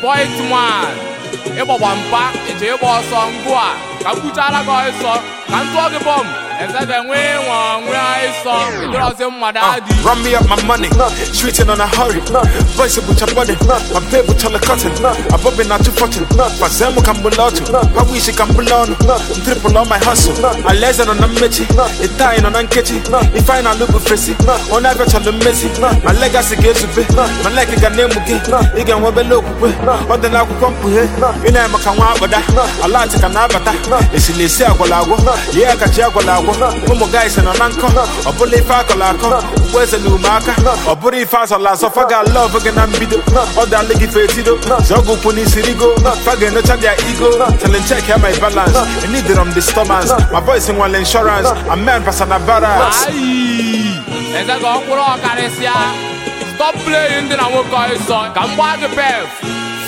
spoilt man. Ịgbagba mpa eche ịgba ọsọ ngwa ka m kwuchala gị ọsọ ka m tụọ gị bọm ezebe nwee nwe ịsọ ịdịrọzi mmadụ adị. Run me up my money, streeting on a hurry. Voice with your body, my paper tell a cotton. I'm bobbing out to fortune. Fazemo Cambulato, how we should Cambulano. Triple on my hustle. I laser on a mechi, a tying on a kitchen. If I not look frizzy, on I bet on the messy. My legacy gets a bit, my leg again name again. You can web a look with, but then I will come here. In a Macawa, but I like to Canabata. It's in the Siagolago, yeah, Cachiagolago. Como guys and an uncle, a bully Facolaco. Where's a new marker? Or body fast or last of I got love again and beat up. Or that leggy fetido, Zogo Puni Sirigo, Fagan, not their ego. Tell and check how my balance. I need it on disturbance. My voice in one insurance. A man Pasana Barras. As I go for all Caresia, stop playing the Nawoka song. Come back the path.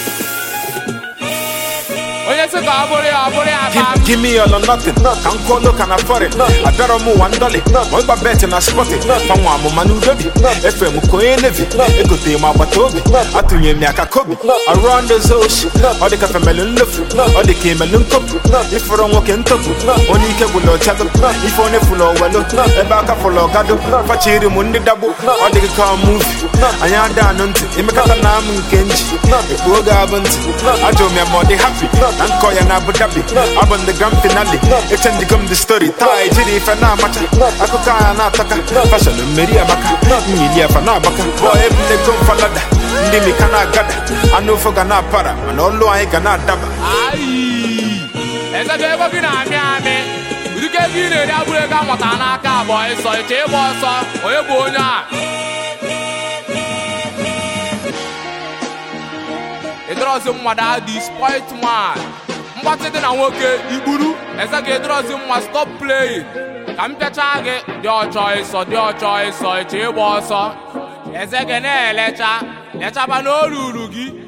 Give me all or nothing. Can't call look and afford it. I better move $1. What about betting I spot it? From one Manu Debbie. FM Koe Nevi. It could be my Batobi. I to you, Miaka Kobe. Around the Zosh. Or the Cafe Melon Luff. Or the Camelon Cup. If you don't walk in top, only Kabulo Chadam. If only full of well, a back of Follow Gado. Pachiri Mundi Dabu. Or the car move. I am down until Imakatanam Kenji. If you go out, I told me I'm more happy. And Koya na Abu Dhabi, I'm on the grand finale. It's in the story. Tai Jiri Fana Macha, Akuka Nataka, Fashion Maria Baka, Milia Fana Baka, boy, they come for Lada, Ndimi Kana Gada, I know for Gana Para, and all I Gana Daba. Aye, as I gave up in Amiami, you get in a Abuega Matanaka boy, so a table, or a bona. It draws him what I spoilt man. What's it in a work? Iburu, as I get draws him must stop playing. Come to target your choice or a table, so as I can let her, no Rugi.